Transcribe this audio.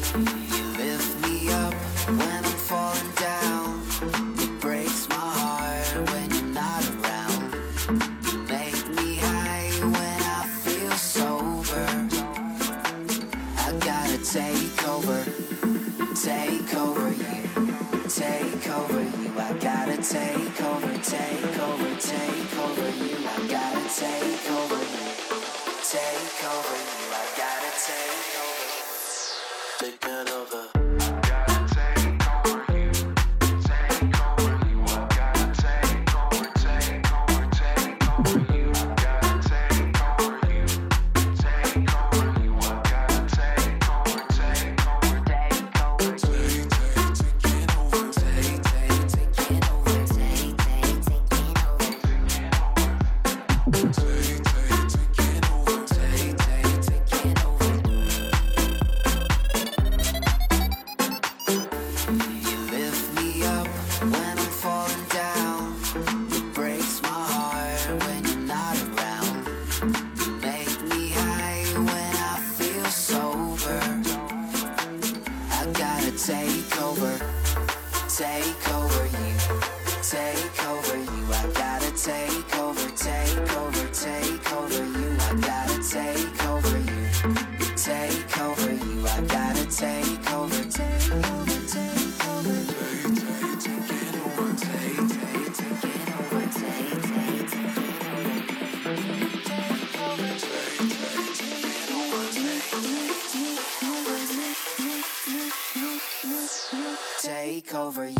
You lift me up when I'm falling down. It breaks my heart when you're not around. You make me high when I feel sober. I gotta take over you, take over you. I gotta take over you. I gotta take over you, take over you. I gotta take over. Taking over. Take over you, take over you. I gotta take over you. I gotta take over you, take over you. I gotta take over, take over, take over. Taking over, taking over, take over you.